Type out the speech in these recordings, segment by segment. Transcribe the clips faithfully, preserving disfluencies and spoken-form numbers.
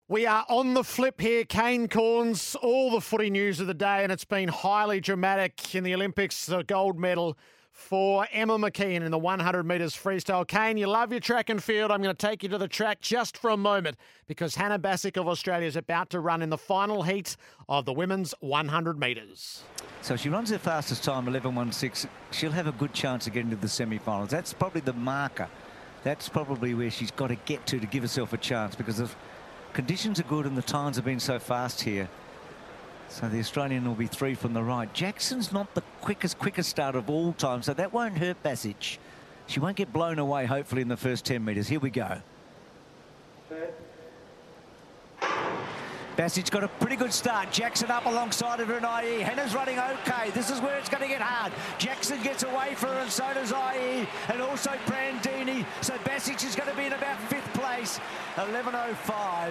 We are on the flip here. Kane Corns, all the footy news of the day, and it's been highly dramatic in the Olympics. The gold medal for Emma McKeon in the one hundred metres freestyle. Kane, you love your track and field. I'm going to take you to the track just for a moment because Hannah Bassick of Australia is about to run in the final heat of the women's one hundred metres. So if she runs her fastest time, eleven one six, she'll have a good chance of getting to the semi-finals. That's probably the marker. That's probably where she's got to get to to give herself a chance because of conditions are good and the times have been so fast here. So the Australian will be three from the right. Jackson's not the quickest, quickest starter of all time, so that won't hurt Bassick. She won't get blown away, hopefully, in the first ten metres. Here we go. Bassick's got a pretty good start. Jackson up alongside of her in I E. Hannah's running okay. This is where it's going to get hard. Jackson gets away for her and so does I E. And also Brandini. So Bassick is going to be in about fifth place. eleven oh five.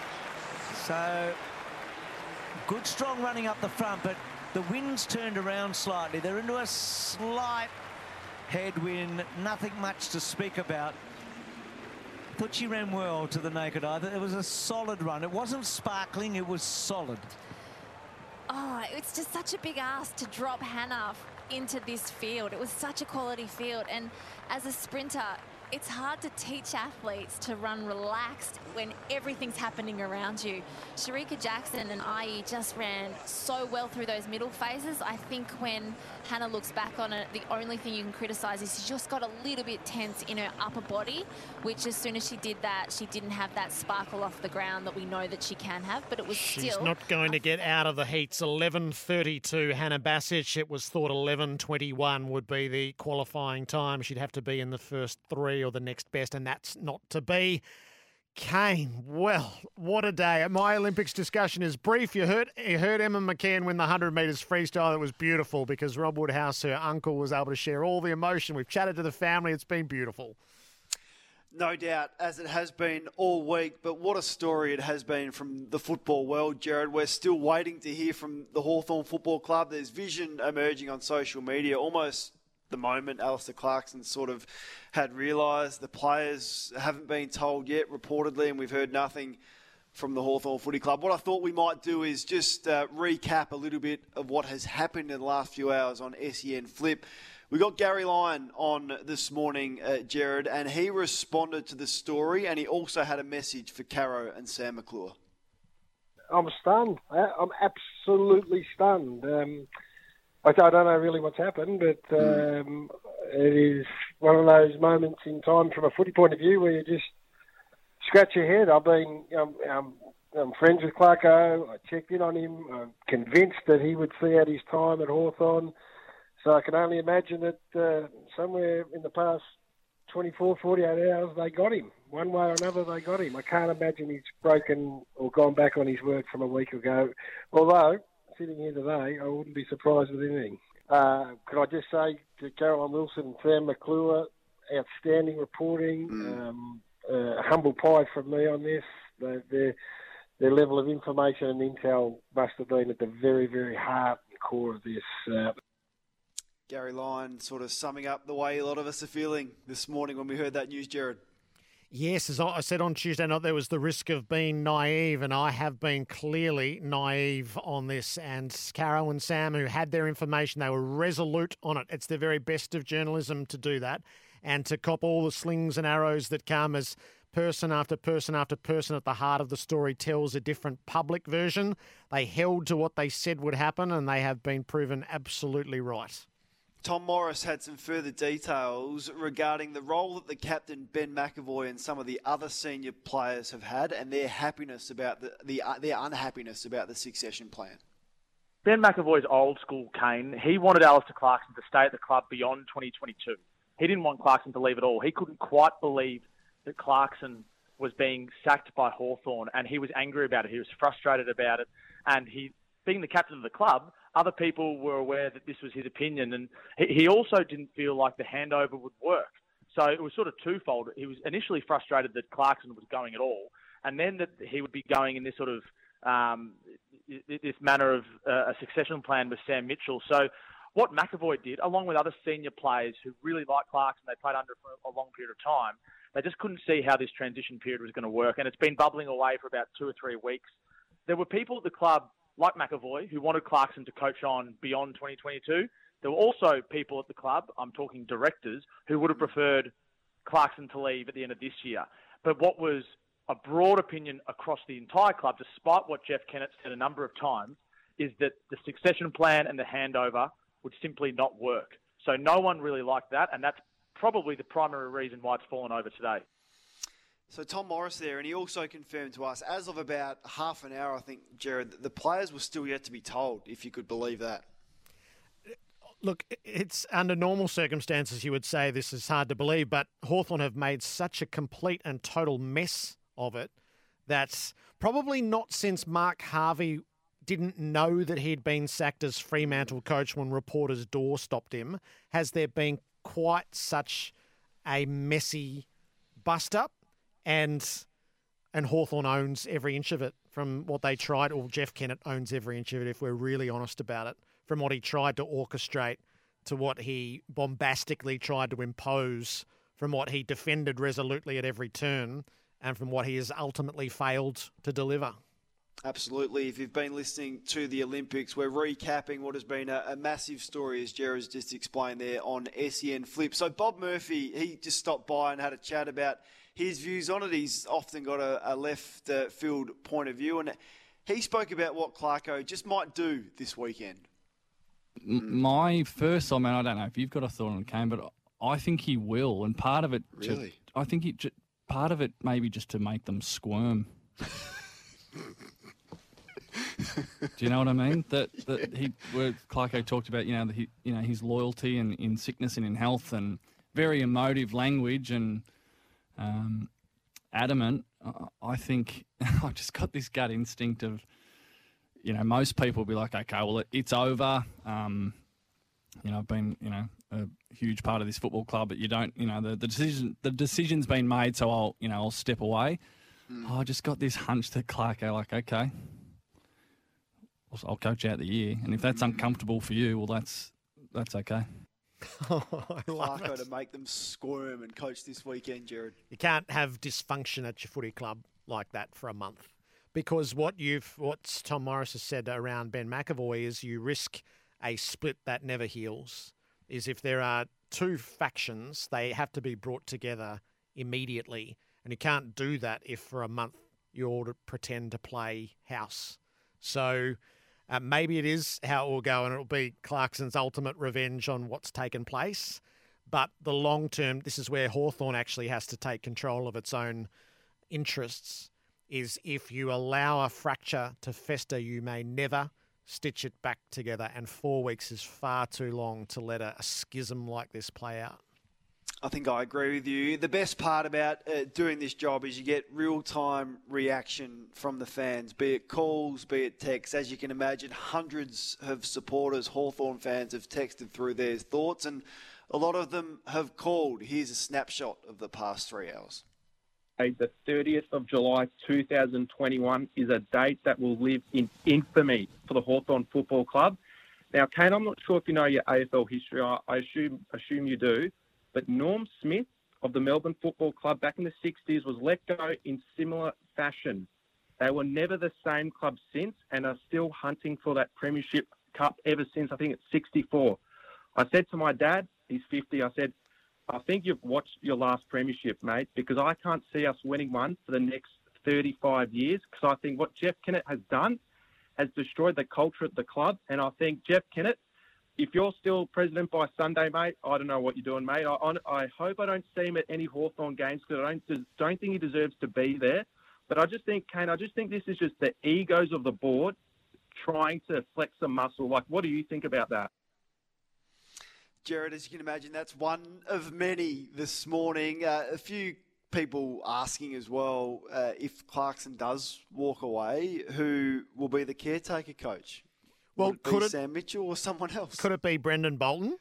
So good strong running up the front, but the wind's turned around slightly. They're into a slight headwind. Nothing much to speak about. Thought she ran well to the naked eye. It was a solid run. It wasn't sparkling, it was solid. Oh, it's just such a big ask to drop Hannah into this field. It was such a quality field. And as a sprinter, it's hard to teach athletes to run relaxed when everything's happening around you. Shericka Jackson and I E just ran so well through those middle phases. I think when Hannah looks back on it, the only thing you can criticise is she just got a little bit tense in her upper body, which as soon as she did that, she didn't have that sparkle off the ground that we know that she can have, but it was She's still... She's not going to get out of the heats. eleven thirty-two, Hannah Bassick. It was thought eleven twenty-one would be the qualifying time. She'd have to be in the first three or the next best, and that's not to be. Kane, well, what a day. My Olympics discussion is brief. You heard you heard Emma McKeon win the one hundred metres freestyle. It was beautiful because Rob Woodhouse, her uncle, was able to share all the emotion. We've chatted to the family. It's been beautiful. No doubt, as it has been all week, but what a story it has been from the football world, Jared. We're still waiting to hear from the Hawthorn Football Club. There's vision emerging on social media almost the moment Alistair Clarkson sort of had realised. The players haven't been told yet, reportedly, and we've heard nothing from the Hawthorn Footy Club. What I thought we might do is just uh, recap a little bit of what has happened in the last few hours on S E N Flip. We got Gary Lyon on this morning, uh, Jared, and he responded to the story, and he also had a message for Caro and Sam McClure. I'm stunned. I'm absolutely stunned. Um, I don't know really what's happened, but um, it is one of those moments in time from a footy point of view where you just scratch your head. I've been, um, um, I'm friends with Clarko. I checked in on him. I'm convinced that he would see out his time at Hawthorn. So I can only imagine that uh, somewhere in the past twenty-four, forty-eight hours they got him. One way or another they got him. I can't imagine he's broken or gone back on his word from a week ago. Although, sitting here today, I wouldn't be surprised with anything. Uh, could I just say to Caroline Wilson and Sam McClure, outstanding reporting, Mm. um, uh, humble pie from me on this. Their, their, their level of information and intel must have been at the very, very heart and core of this. Uh, Gary Lyon sort of summing up the way a lot of us are feeling this morning when we heard that news, Jared. Yes, as I said on Tuesday night, there was the risk of being naive, and I have been clearly naive on this. And Caro and Sam, who had their information, they were resolute on it. It's the very best of journalism to do that and to cop all the slings and arrows that come as person after person after person at the heart of the story tells a different public version. They held to what they said would happen, and they have been proven absolutely right. Tom Morris had some further details regarding the role that the captain, Ben McAvoy, and some of the other senior players have had and their happiness about the, the uh, their unhappiness about the succession plan. Ben McAvoy's old school Kane. He wanted Alistair Clarkson to stay at the club beyond twenty twenty-two. He didn't want Clarkson to leave at all. He couldn't quite believe that Clarkson was being sacked by Hawthorn, and he was angry about it. He was frustrated about it, and he, being the captain of the club, other people were aware that this was his opinion, and he also didn't feel like the handover would work. So it was sort of twofold. He was initially frustrated that Clarkson was going at all, and then that he would be going in this sort of um, this manner of uh, a succession plan with Sam Mitchell. So what McAvoy did, along with other senior players who really like Clarkson, they played under for a long period of time, they just couldn't see how this transition period was going to work. And it's been bubbling away for about two or three weeks. There were people at the club, like McAvoy, who wanted Clarkson to coach on beyond twenty twenty-two. There were also people at the club, I'm talking directors, who would have preferred Clarkson to leave at the end of this year. But what was a broad opinion across the entire club, despite what Jeff Kennett said a number of times, is that the succession plan and the handover would simply not work. So no one really liked that, and that's probably the primary reason why it's fallen over today. So Tom Morris there, and he also confirmed to us, as of about half an hour, I think, Jared, that the players were still yet to be told, if you could believe that. Look, it's under normal circumstances, you would say this is hard to believe, but Hawthorn have made such a complete and total mess of it that probably not since Mark Harvey didn't know that he'd been sacked as Fremantle coach when reporters' door stopped him, has there been quite such a messy bust-up, and and Hawthorn owns every inch of it from what they tried, or Jeff Kennett owns every inch of it, if we're really honest about it, from what he tried to orchestrate to what he bombastically tried to impose, from what he defended resolutely at every turn, and from what he has ultimately failed to deliver. Absolutely. If you've been listening to the Olympics, we're recapping what has been a, a massive story, as Jared's just explained there, on S E N Flip. So Bob Murphy, he just stopped by and had a chat about his views on it. He's often got a, a left uh, field point of view, and he spoke about what Clarko just might do this weekend. My first, I mean, I don't know if you've got a thought on Kane, but I think he will, and part of it, Really? to, I think it, part of it maybe just to make them squirm. Do you know what I mean? That that he, where Clarko talked about, you know, that he, you know, his loyalty and in sickness and in health, and very emotive language and um, adamant. I think I just got this gut instinct of, you know, most people will be like, okay, well, it, it's over. Um, you know, I've been, you know, a huge part of this football club, but you don't, you know, the, the decision, the decision's been made, so I'll, you know, I'll step away. Mm. Oh, I just got this hunch that Clarko, like, okay, I'll coach out the year, and if that's uncomfortable for you, well, that's that's okay. Oh, I love Clarko it. to make them squirm and coach this weekend, Jared. You can't have dysfunction at your footy club like that for a month, because what you've, what Tom Morris has said around Ben McAvoy is you risk a split that never heals. Is if there are two factions, they have to be brought together immediately, and you can't do that if for a month you all pretend to play house. So uh, maybe it is how it will go, and it'll be Clarkson's ultimate revenge on what's taken place. But the long term, this is where Hawthorn actually has to take control of its own interests, is if you allow a fracture to fester, you may never stitch it back together. And four weeks is far too long to let a, a schism like this play out. I think I agree with you. The best part about uh, doing this job is you get real-time reaction from the fans, be it calls, be it texts. As you can imagine, hundreds of supporters, Hawthorn fans, have texted through their thoughts, and a lot of them have called. Here's a snapshot of the past three hours. The thirtieth of July two thousand twenty-one is a date that will live in infamy for the Hawthorn Football Club. Now, Kane, I'm not sure if you know your A F L history. I assume assume you do. But Norm Smith of the Melbourne Football Club back in the sixties was let go in similar fashion. They were never the same club since, and are still hunting for that Premiership Cup ever since, I think it's sixty-four. I said to my dad, he's fifty, I said, I think you've watched your last Premiership, mate, because I can't see us winning one for the next thirty-five years, because I think what Jeff Kennett has done has destroyed the culture at the club. And I think, Jeff Kennett, if you're still president by Sunday, mate, I don't know what you're doing, mate. I, I hope I don't see him at any Hawthorn games, because I don't, don't think he deserves to be there. But I just think, Kane, I just think this is just the egos of the board trying to flex some muscle. Like, what do you think about that? Jared, as you can imagine, that's one of many this morning. Uh, a few people asking as well, uh, if Clarkson does walk away, who will be the caretaker coach? Well, Would it could be it, Sam Mitchell or someone else? Could it be Brendan Bolton?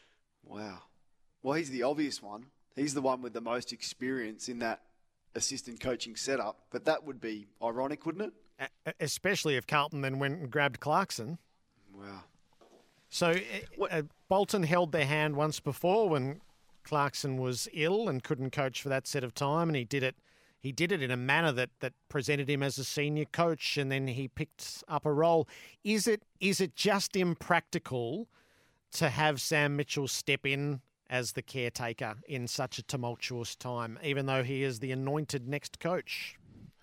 Wow. Well, he's the obvious one. He's the one with the most experience in that assistant coaching setup. But that would be ironic, wouldn't it? A- especially if Carlton then went and grabbed Clarkson. Wow. So uh, Bolton held their hand once before when Clarkson was ill and couldn't coach for that set of time, and he did it. He did it in a manner that that presented him as a senior coach, and then he picked up a role. Is it is it just impractical to have Sam Mitchell step in as the caretaker in such a tumultuous time, even though he is the anointed next coach?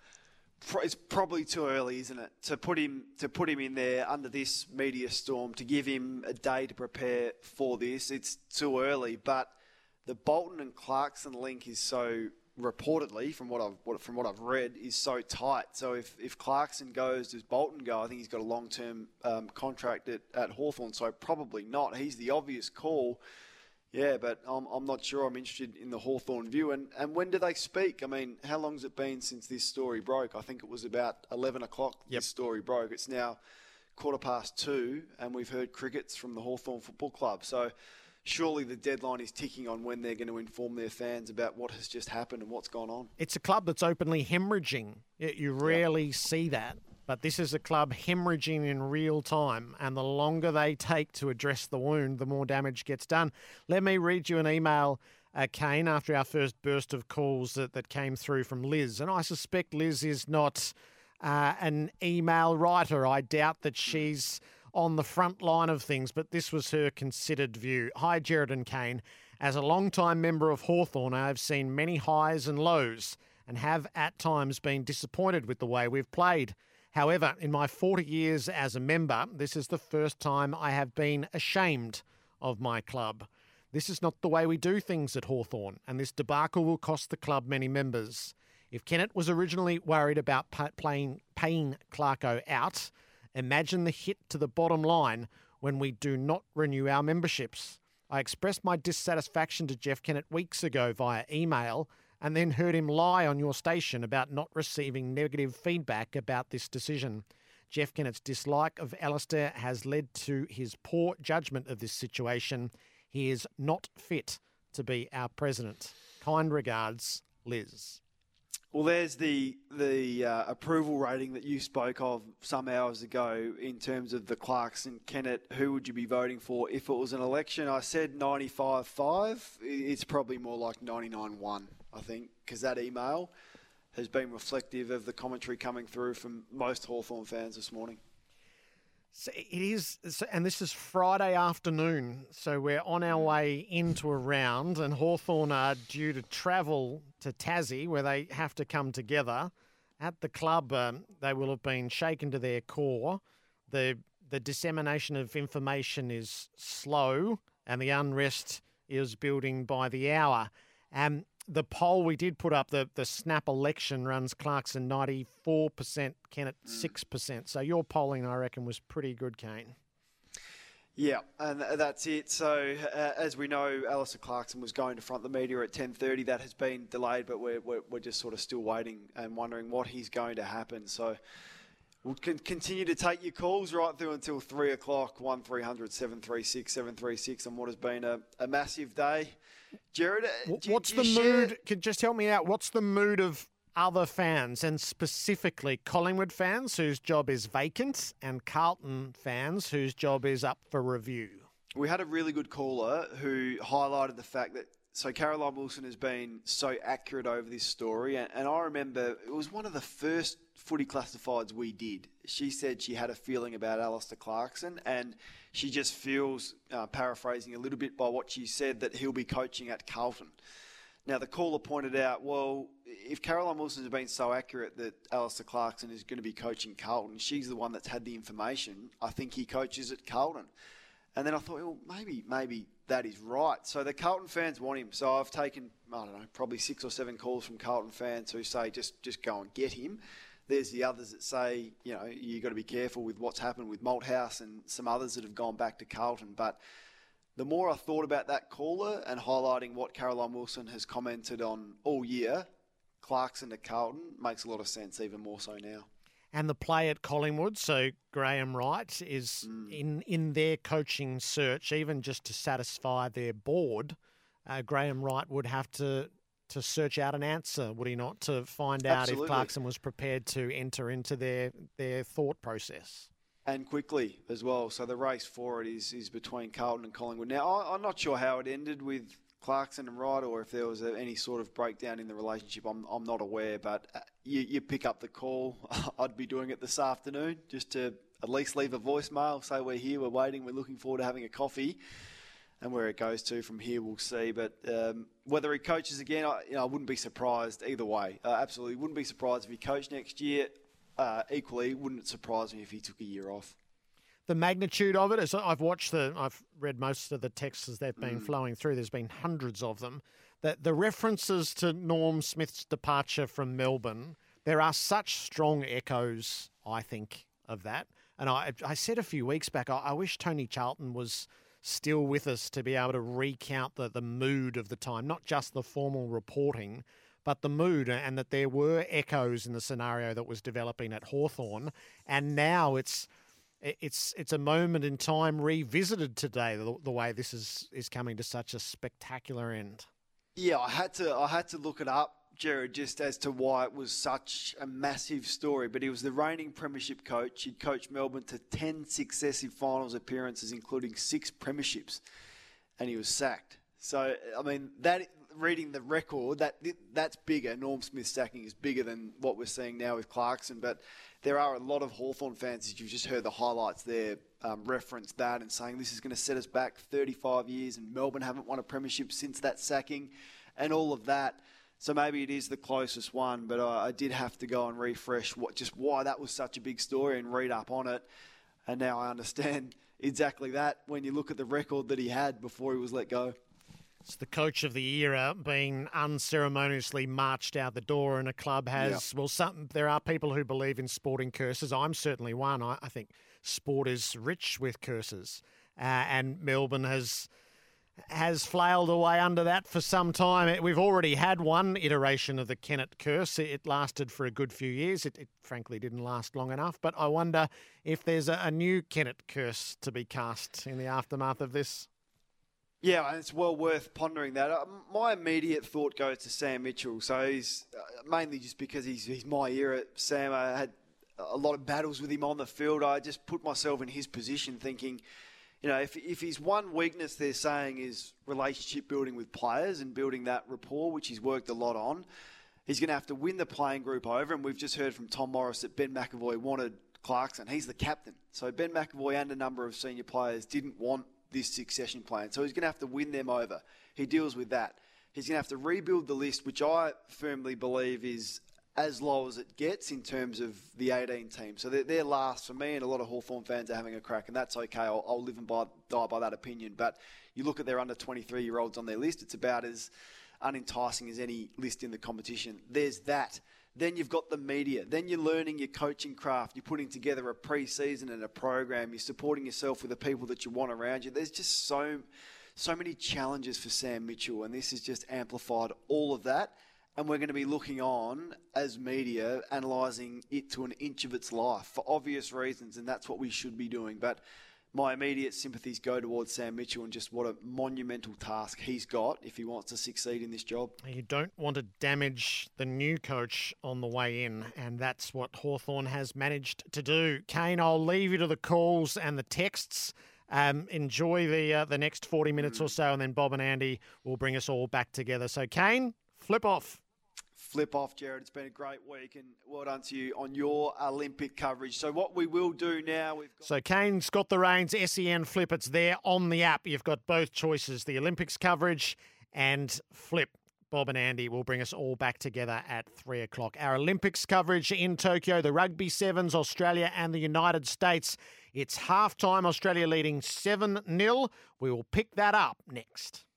It's probably too early, isn't it, to put him to put him in there under this media storm, to give him a day to prepare for this. It's too early, but the Bolton and Clarkson link is so reportedly, from what I've what, from what I've read, is so tight. So if, if Clarkson goes, does Bolton go? I think he's got a long term um, contract at, at Hawthorn, so probably not. He's the obvious call. Yeah, but I'm I'm not sure I'm interested in the Hawthorn view. And, and when do they speak? I mean, how long has it been since this story broke? I think it was about eleven o'clock yep. this story broke. It's now quarter past two, and we've heard crickets from the Hawthorn Football Club. So surely the deadline is ticking on when they're going to inform their fans about what has just happened and what's gone on. It's a club that's openly hemorrhaging. You rarely yep. see that. But this is a club hemorrhaging in real time, and the longer they take to address the wound, the more damage gets done. Let me read you an email, uh, Kane, after our first burst of calls that, that came through from Liz. And I suspect Liz is not uh, an email writer. I doubt that she's on the front line of things, but this was her considered view. Hi, Gerard and Kane. As a long-time member of Hawthorn, I have seen many highs and lows and have at times been disappointed with the way we've played. However, in my forty years as a member, this is the first time I have been ashamed of my club. This is not the way we do things at Hawthorn, and this debacle will cost the club many members. If Kennett was originally worried about playing, paying Clarko out, imagine the hit to the bottom line when we do not renew our memberships. I expressed my dissatisfaction to Jeff Kennett weeks ago via email, and then heard him lie on your station about not receiving negative feedback about this decision. Jeff Kennett's dislike of Alistair has led to his poor judgment of this situation. He is not fit to be our president. Kind regards, Liz. Well, there's the the uh, approval rating that you spoke of some hours ago in terms of the Clarkson Kennett. Who would you be voting for if it was an election? I said ninety-five five. It's probably more like ninety-nine one. I think, because that email has been reflective of the commentary coming through from most Hawthorn fans this morning. So it is, and this is Friday afternoon, so we're on our way into a round, and Hawthorn are due to travel to Tassie, where they have to come together. At the club, um, they will have been shaken to their core. The the dissemination of information is slow, and the unrest is building by the hour. Um, The poll we did put up, the, the snap election runs Clarkson ninety-four percent, Kennett six percent. So your polling, I reckon, was pretty good, Kane. Yeah, and that's it. So uh, as we know, Alistair Clarkson was going to front the media at ten thirty. That has been delayed, but we're, we're, we're just sort of still waiting and wondering what he's going to happen. So we'll con- continue to take your calls right through until three o'clock, one three hundred seven three six seven three six on what has been a, a massive day. Jared, what's the mood? Could just help me out. What's the mood of other fans, and specifically Collingwood fans whose job is vacant, and Carlton fans whose job is up for review? We had a really good caller who highlighted the fact that so Caroline Wilson has been so accurate over this story, and, and I remember it was one of the first footy classifieds we did. She said she had a feeling about Alistair Clarkson, and she just feels, uh, paraphrasing a little bit by what she said, that he'll be coaching at Carlton. Now, the caller pointed out, well, if Caroline Wilson has been so accurate that Alistair Clarkson is going to be coaching Carlton, she's the one that's had the information. I think he coaches at Carlton. And then I thought, well, maybe maybe that is right. So the Carlton fans want him. So I've taken, I don't know, probably six or seven calls from Carlton fans who say, just, just go and get him. There's the others that say, you know, you've got to be careful with what's happened with Malthouse and some others that have gone back to Carlton. But the more I thought about that caller and highlighting what Caroline Wilson has commented on all year, Clarkson to Carlton makes a lot of sense, even more so now. And the play at Collingwood, so Graham Wright is mm. in, in their coaching search, even just to satisfy their board, uh, Graham Wright would have to to search out an answer, would he not, to find out Absolutely. if Clarkson was prepared to enter into their, their thought process. and quickly as well. So the race for it is is between Carlton and Collingwood. Now, I, I'm not sure how it ended with Clarkson and Wright, or if there was a, any sort of breakdown in the relationship. I'm I'm not aware, but you, you pick up the call. I'd be doing it this afternoon just to at least leave a voicemail, say we're here, we're waiting, we're looking forward to having a coffee. And where it goes to from here, we'll see. But um, whether he coaches again, I, you know, I wouldn't be surprised either way. Uh, absolutely wouldn't be surprised if he coached next year. Uh, equally, wouldn't surprise me if he took a year off. The magnitude of it, as I've watched the, I've read most of the texts as they've been Mm. flowing through. There's been hundreds of them. That the references to Norm Smith's departure from Melbourne, there are such strong echoes, I think, of that. And I, I said a few weeks back, I, I wish Tony Charlton was still with us to be able to recount the, the mood of the time, not just the formal reporting, but the mood, and that there were echoes in the scenario that was developing at Hawthorn. And now it's it's it's a moment in time revisited today, the, the way this is, is coming to such a spectacular end. Yeah, I had to I had to look it up, Jared, just as to why it was such a massive story. But he was the reigning premiership coach. He'd coached Melbourne to ten successive finals appearances, including six premierships, and he was sacked. So, I mean, that reading the record, that that's bigger. Norm Smith's sacking is bigger than what we're seeing now with Clarkson. But there are a lot of Hawthorn fans, as you've just heard the highlights there, um, reference that and saying this is going to set us back thirty-five years, and Melbourne haven't won a premiership since that sacking and all of that. So maybe it is the closest one, but I, I did have to go and refresh what just why that was such a big story and read up on it. And now I understand exactly that when you look at the record that he had before he was let go. It's the coach of the era being unceremoniously marched out the door, and a club has, Yep. well, some, there are people who believe in sporting curses. I'm certainly one. I, I think sport is rich with curses. Uh, and Melbourne has has flailed away under that for some time. We've already had one iteration of the Kennett curse. It lasted for a good few years. It, it frankly didn't last long enough. But I wonder if there's a, a new Kennett curse to be cast in the aftermath of this. Yeah, and it's well worth pondering that. Uh, my immediate thought goes to Sam Mitchell. So he's uh, mainly just because he's, he's my era. Sam, I had a lot of battles with him on the field. I just put myself in his position thinking, you know, if if his one weakness they're saying is relationship building with players and building that rapport, which he's worked a lot on, he's going to have to win the playing group over. And we've just heard from Tom Morris that Ben McAvoy wanted Clarkson. He's the captain. So Ben McAvoy and a number of senior players didn't want this succession plan. So he's going to have to win them over. He deals with that. He's going to have to rebuild the list, which I firmly believe is as low as it gets in terms of the eighteen teams. So they're, they're last for me, and a lot of Hawthorn fans are having a crack, and that's okay. I'll, I'll live and by, die by that opinion. But you look at their under twenty-three-year-olds on their list, it's about as unenticing as any list in the competition. There's that. Then you've got the media. Then you're learning your coaching craft. You're putting together a pre-season and a program. You're supporting yourself with the people that you want around you. There's just so, so many challenges for Sam Mitchell, and this has just amplified all of that. And we're going to be looking on as media, analysing it to an inch of its life for obvious reasons, and that's what we should be doing. But my immediate sympathies go towards Sam Mitchell and just what a monumental task he's got if he wants to succeed in this job. You don't want to damage the new coach on the way in, and that's what Hawthorn has managed to do. Kane, I'll leave you to the calls and the texts. Um, enjoy the uh, the next forty minutes mm. or so, and then Bob and Andy will bring us all back together. So, Kane, flip off. Flip off, Jared. It's been a great week, and well done to you on your Olympic coverage. So what we will do now... we've got... So Kane's got the reins, S E N Flip. It's there on the app. You've got both choices, the Olympics coverage and Flip. Bob and Andy will bring us all back together at three o'clock. Our Olympics coverage in Tokyo, the Rugby Sevens, Australia and the United States. It's halftime, Australia leading seven nil. We will pick that up next.